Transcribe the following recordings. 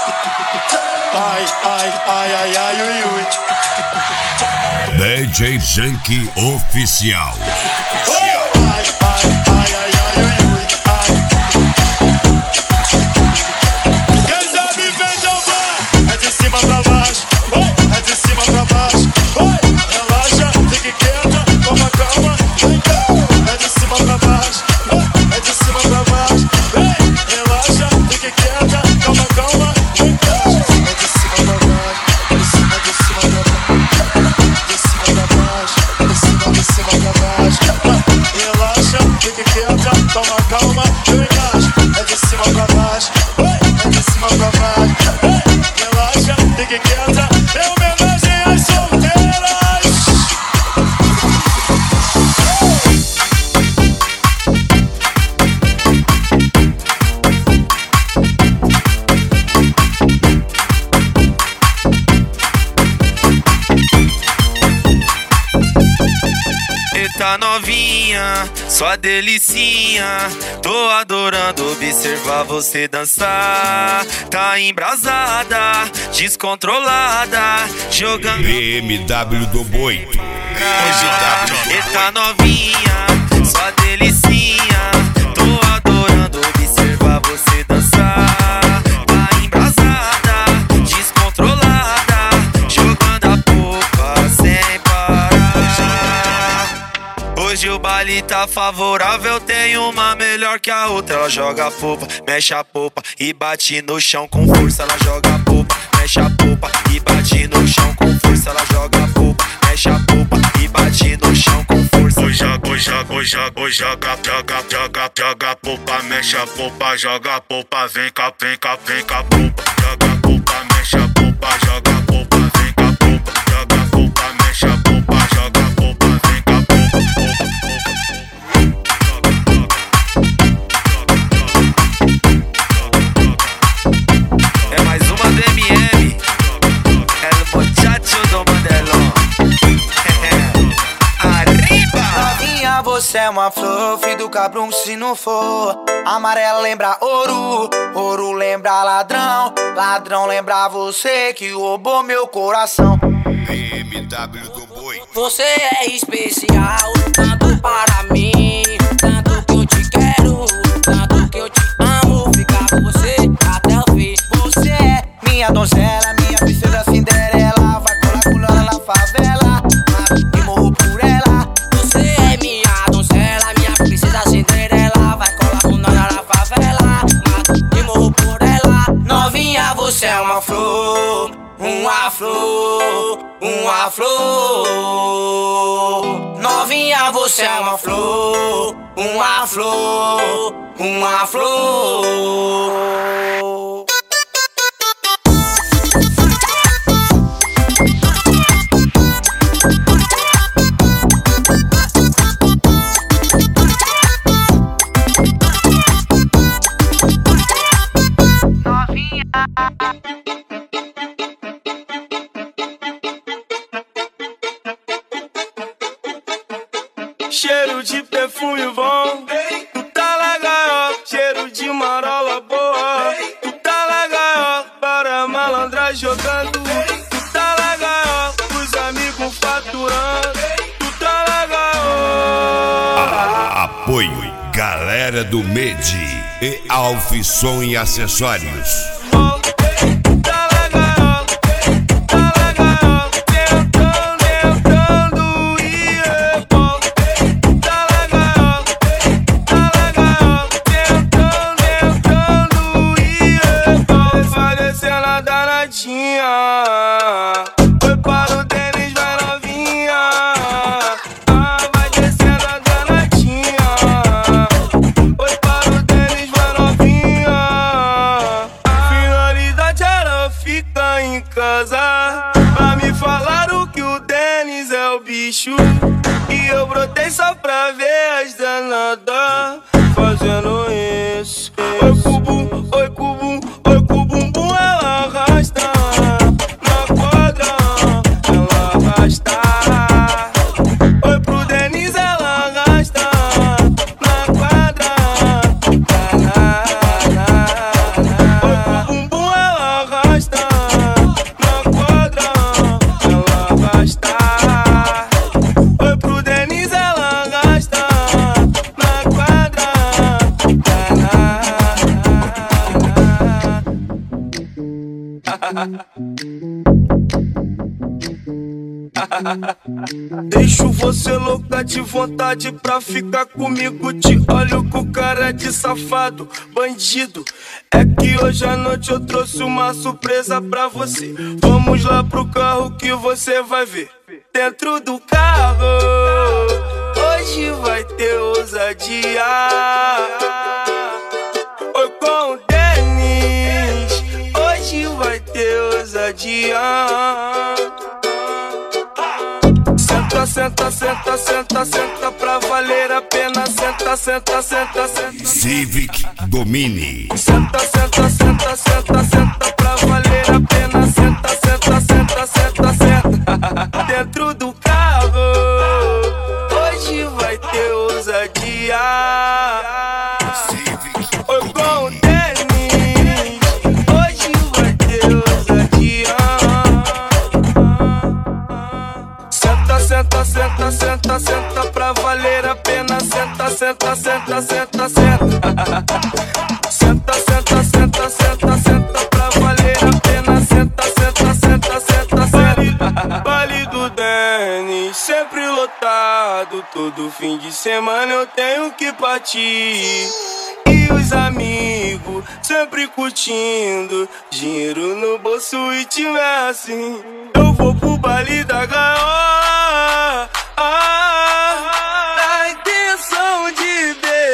Ai, ai, ai, ai, ai, ui, ui. DJ Junkie Oficial. Ai, ai, ai, ai, ai, ui, ui. Ai. Quem sabe vem ao bar. É de cima pra baixo, é de cima pra baixo. Relaxa, fique quieta, toma calma. É de cima pra baixo, é de cima pra baixo. Relaxa, fique quieta, toma calma. É de cima pra baixo, de cima pra baixo. De cima pra baixo, de cima pra baixo. Relaxa, fique quieta, toma calma. Eu encaixo, é de cima pra baixo, é de cima pra baixo. Relaxa, fique quieta, é homenagem às solteiras. Eita novinha, sua delicinha. Tô adorando observar você dançar. Tá embrasada, descontrolada, jogando BMW do Boito. Eita novinha, sua delicinha. Tô adorando observar você dançar. Tá embrasada, descontrolada, jogando a polpa sem parar. Hoje o baile tá favorável, tem uma melhor que a outra. Ela joga a polpa, mexe a polpa e bate no chão com força. Ela joga a polpa, mexe a polpa e bate no chão com força. Ela joga a polpa, mexe a polpa e bate no chão com força. Joga a polpa, mexe a polpa, joga a polpa, vem cá, polpa. Joga a polpa, mexe a polpa, joga a polpa, vem cá, polpa. Joga a polpa, mexe a polpa, joga a polpa, vem cá, polpa. É mais uma do MM, El Muchacho do Mandelão. Arriba! Novinha, você é uma flor, filho do cabrão se não for. Amarelo lembra ouro, ouro lembra ladrão, ladrão lembra você que roubou meu coração. BMW do Boito. Você é especial, tanto para mim, tanto que eu te quero, tanto que eu te amo. Ficar com você até o fim. Você é minha donzela, minha princesa Cinderela. Vai colar pulando na favela, e morro por ela. Você é minha donzela, minha princesa Cinderela. Vai colar com nós na favela, e morro por ela. Novinha, você é uma flor, uma flor, uma flor. Novinha, você é uma flor, uma flor, uma flor. Cheiro de perfume bom, tu tá legal. Cheiro de marola boa, tu tá legal. Para malandra jogando, tu tá legal. Os amigos faturando, tu tá legal. Apoio Galera do Medi e Alfisson e Acessórios. Foi para o Denis, vai novinha. Vai descendo a danadinha. Foi para o Denis, vai novinha. Finalidade era ficar em casa, pra me falar o que o Denis é o bicho. E eu brotei só pra ver as danadas fazendo isso. Oi, cubo, oi, cubo, oi, cubumbum, ela arrasta. Na quadra, ela arrasta. Oi, pro Denis, ela arrasta. Na quadra, oi, cubumbum, ela arrasta. Deixo você louca de vontade pra ficar comigo. Te olho com cara de safado, bandido. É que hoje à noite eu trouxe uma surpresa pra você. Vamos lá pro carro que você vai ver. Dentro do carro, hoje vai ter ousadia. Oi com o Denis, hoje vai ter ousadia. Senta, senta, senta, senta, senta pra valer a pena. Senta, senta, senta, senta. Civic Domine. Senta, senta, senta, senta, senta pra valer a pena. Senta, senta, senta, senta, senta. Dentro do carro, hoje vai ter ousadia. Oi com o Denis, hoje vai ter ousadia. Senta, senta, senta, senta, senta pra valer a pena. Senta, senta, senta, senta, senta. Senta, senta, senta, senta, senta pra valer a pena. Senta, senta, senta, senta, senta. Vale do Denis, sempre lotado. Todo fim de semana eu tenho que partir. E os amigos sempre curtindo, dinheiro no bolso e tiver assim. Eu vou pro baile da gaiola, na intenção de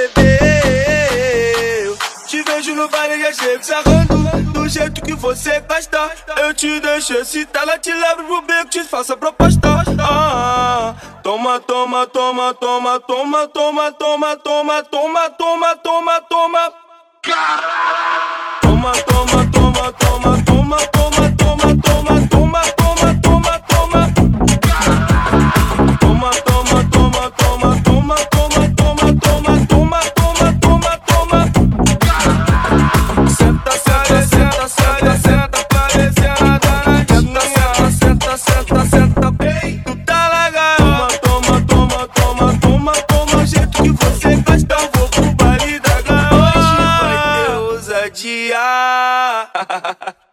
beber. Eu te vejo no baile, já chego sarrando do jeito que você gosta. Eu te deixo excitada, te levo pro beco, te faço a proposta. Toma, toma, toma, toma, toma, toma, toma, toma, toma, toma, toma, toma. Toma, toma, toma, toma, toma, toma, toma, toma, toma, toma, toma, toma. Toma, toma, toma, toma, toma, toma, toma, toma, toma, toma, toma, toma. Senta, senta, senta, senta, senta, parecendo a danadinha. Senta, senta, senta, ei, tu tá legal. Toma, toma, toma, toma, toma, o jeito que você gosta. Eu vou pro baile da gaiola, hoje vai ter ousadia.